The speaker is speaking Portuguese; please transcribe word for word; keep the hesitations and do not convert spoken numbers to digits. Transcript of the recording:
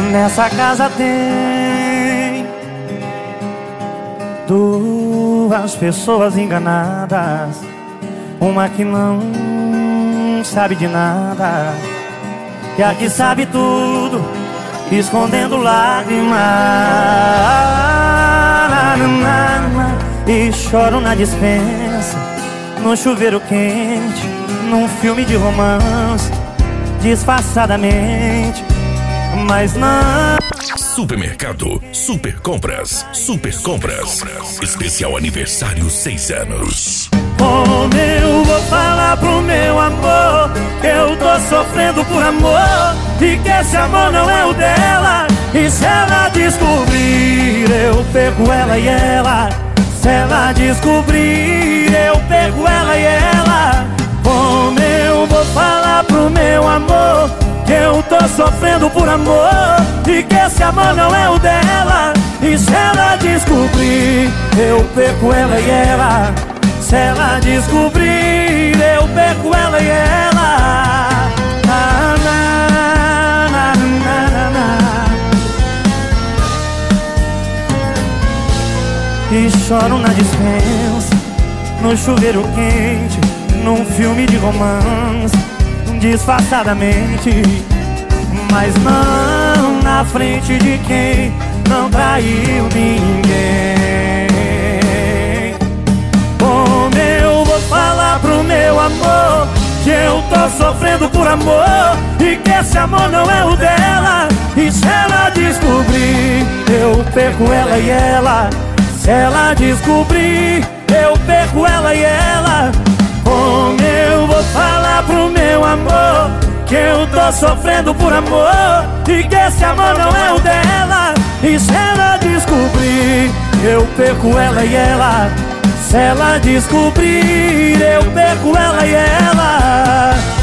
Nessa casa tem duas pessoas enganadas, uma que não sabe de nada e a que sabe tudo, escondendo lágrimas. E choro na dispensa, no chuveiro quente, num filme de romance, disfarçadamente, mas não. Supermercado Super Compras. Super Compras. Especial aniversário seis anos. Como eu vou falar pro meu amor que eu tô sofrendo por amor e que esse amor não é o dela? E se ela descobrir, eu perco ela e ela. Se ela descobrir, eu perco ela e ela. Como eu vou falar pro meu amor que eu tô sofrendo por amor e que esse amor não é o dela? E se ela descobrir, eu perco ela e ela. Se ela descobrir, eu perco ela e ela. Na, na, na, na, na, na. E choro na dispensa, no chuveiro quente, num filme de romance, disfarçadamente, mas não na frente de quem não traiu ninguém. Como eu vou falar pro meu amor que eu tô sofrendo por amor e que esse amor não é o dela? E se ela descobrir, eu perco ela e ela. Se ela descobrir, eu perco ela e ela. Como eu vou falar pro meu amor que eu tô sofrendo por amor e que esse amor não é o dela? E se ela descobrir, eu perco ela e ela. Se ela descobrir, eu perco ela e ela.